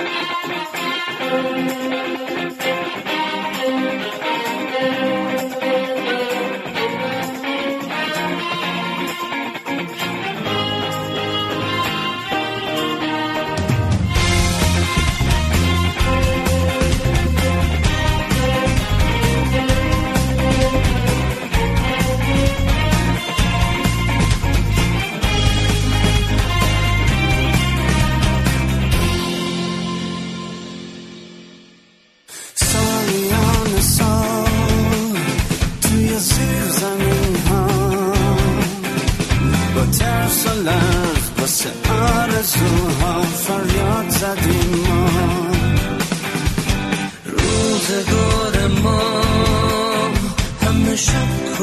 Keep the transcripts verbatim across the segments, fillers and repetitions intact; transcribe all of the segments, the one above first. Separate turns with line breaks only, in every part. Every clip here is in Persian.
آرزوها فریاد زدیم ما روزگار ما همه شب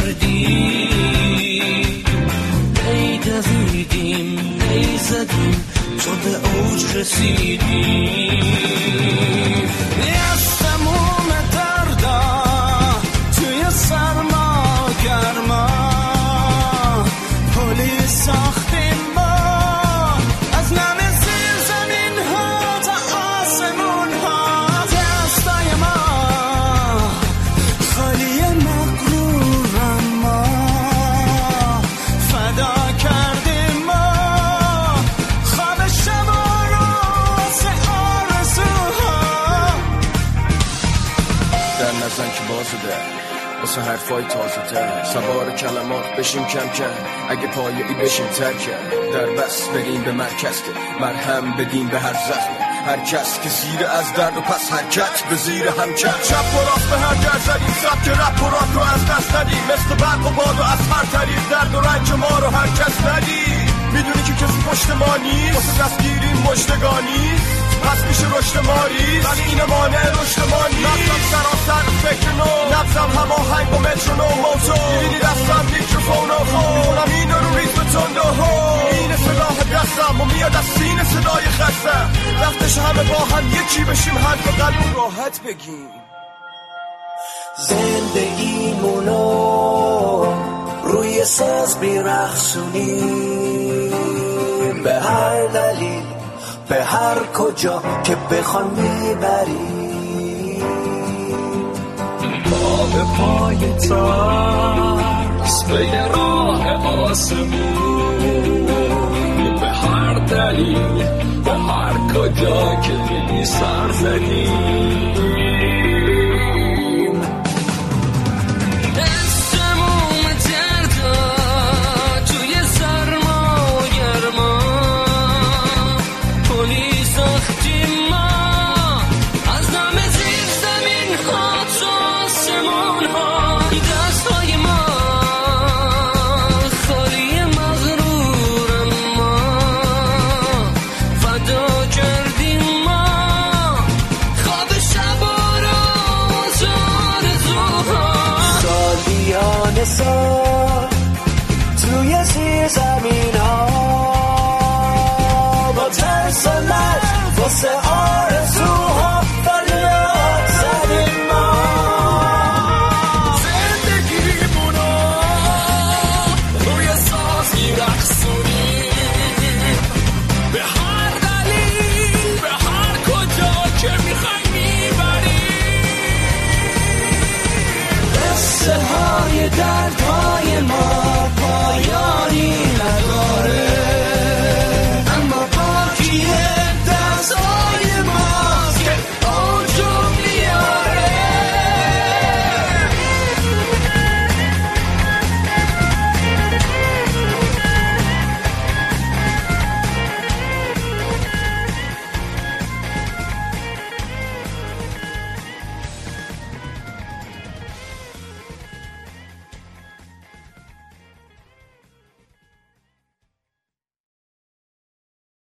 کتردیم نی دویدیم نی زدیم تو به اوج رسیدیم از تموم دردا توی سرما گرما پلی ساختیم ما از نم زیر زمین ها تا آسمون ها دستای ما خالی مغرورم ما فدا کردیم ما خواب شبا رو واسه آرزوها
در نزن که بازه ده واسه حرفای تازه تر سوار کلمات بشیم کم کم اگه پایه‌ای بشیم ترکم در بس بریم به مرکز که مرهم بدیم به هر زخم هر کس که زیر از درد و پس حرکت به زیر هم کرد چپ و راست به هر جر زدیم سبک رپ و راک رو از دست ندیم مثل برق و باد و از هر طریق درد و رنج ما رو هر کس ندیم میدونی که کسی پشت ما نیست واسه دستگیریم مجدگانی پس میشه رشد ماری ولی این مانع رشد ما نیست نبزم سراسر فکر نو نبزم همه هنگ با مترونو موتو میبینی دستم میکروفون و میکنم این رو ریز به تنده ها این سلاح دستم و میاد از سینه صدای خستم وقتش همه با هم یکی بشیم حرف قلب راحت بگیم
زندگیمونو روی ساز بیرخصونیم به هر دلیل به هر کجا که بخوان میبریم
با به پای ترس به یه راه آسمون به هر دلیل به هر کجا که بی سر زدیم
توی زیر زمین ها با ترس و لرز واسه آرزوها فریاد زدیم ما
زندگیمونو روی ساز میرقصونیم به هر دلیل به هر کجا که میخوای میبریم
قصه های دردهای ما